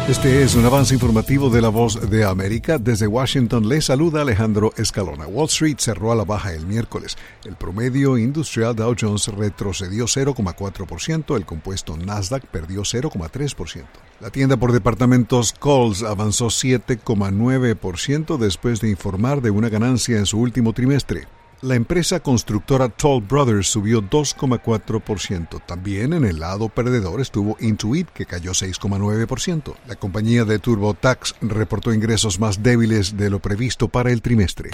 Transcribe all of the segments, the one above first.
Este es un avance informativo de La Voz de América. Desde Washington le saluda Alejandro Escalona. Wall Street cerró a la baja el miércoles. El promedio industrial Dow Jones retrocedió 0,4%, el compuesto Nasdaq perdió 0,3%. La tienda por departamentos Kohl's avanzó 7,9% después de informar de una ganancia en su último trimestre. La empresa constructora Toll Brothers subió 2,4%. También en el lado perdedor estuvo Intuit, que cayó 6,9%. La compañía de TurboTax reportó ingresos más débiles de lo previsto para el trimestre.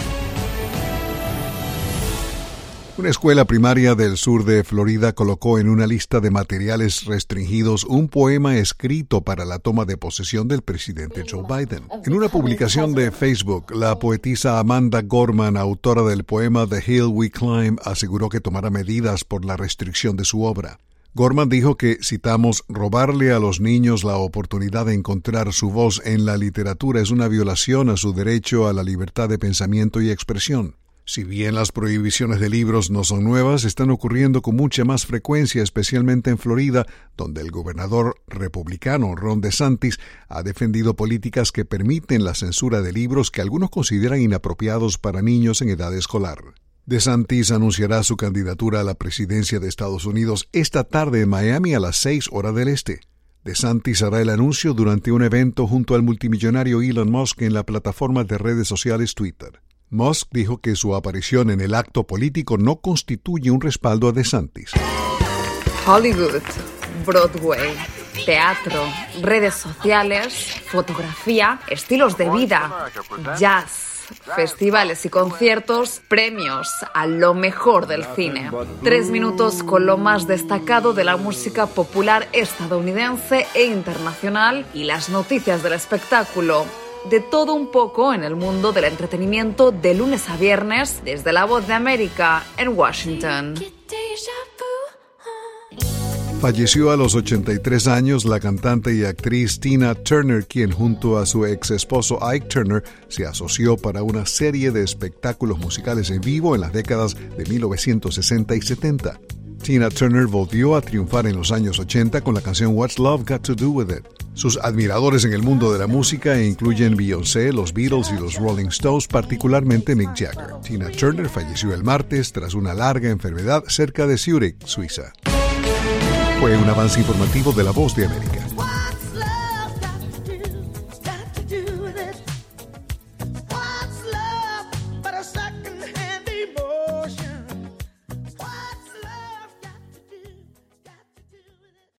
Una escuela primaria del sur de Florida colocó en una lista de materiales restringidos un poema escrito para la toma de posesión del presidente Joe Biden. En una publicación de Facebook, la poetisa Amanda Gorman, autora del poema The Hill We Climb, aseguró que tomará medidas por la restricción de su obra. Gorman dijo que, citamos, robarle a los niños la oportunidad de encontrar su voz en la literatura es una violación a su derecho a la libertad de pensamiento y expresión. Si bien las prohibiciones de libros no son nuevas, están ocurriendo con mucha más frecuencia, especialmente en Florida, donde el gobernador republicano Ron DeSantis ha defendido políticas que permiten la censura de libros que algunos consideran inapropiados para niños en edad escolar. DeSantis anunciará su candidatura a la presidencia de Estados Unidos esta tarde en Miami a las 6 horas del este. DeSantis hará el anuncio durante un evento junto al multimillonario Elon Musk en la plataforma de redes sociales Twitter. Musk dijo que su aparición en el acto político no constituye un respaldo a DeSantis. Hollywood, Broadway, teatro, redes sociales, fotografía, estilos de vida, jazz, festivales y conciertos, premios a lo mejor del cine. 3 minutos con lo más destacado de la música popular estadounidense e internacional y las noticias del espectáculo. De todo un poco en el mundo del entretenimiento de lunes a viernes desde La Voz de América en Washington. Falleció a los 83 años la cantante y actriz Tina Turner, quien junto a su ex esposo Ike Turner se asoció para una serie de espectáculos musicales en vivo en las décadas de 1960 y 70. Tina Turner volvió a triunfar en los años 80 con la canción What's Love Got to Do With It. Sus admiradores en el mundo de la música incluyen Beyoncé, los Beatles y los Rolling Stones, particularmente Mick Jagger. Tina Turner falleció el martes tras una larga enfermedad cerca de Zúrich, Suiza. Fue un avance informativo de La Voz de América.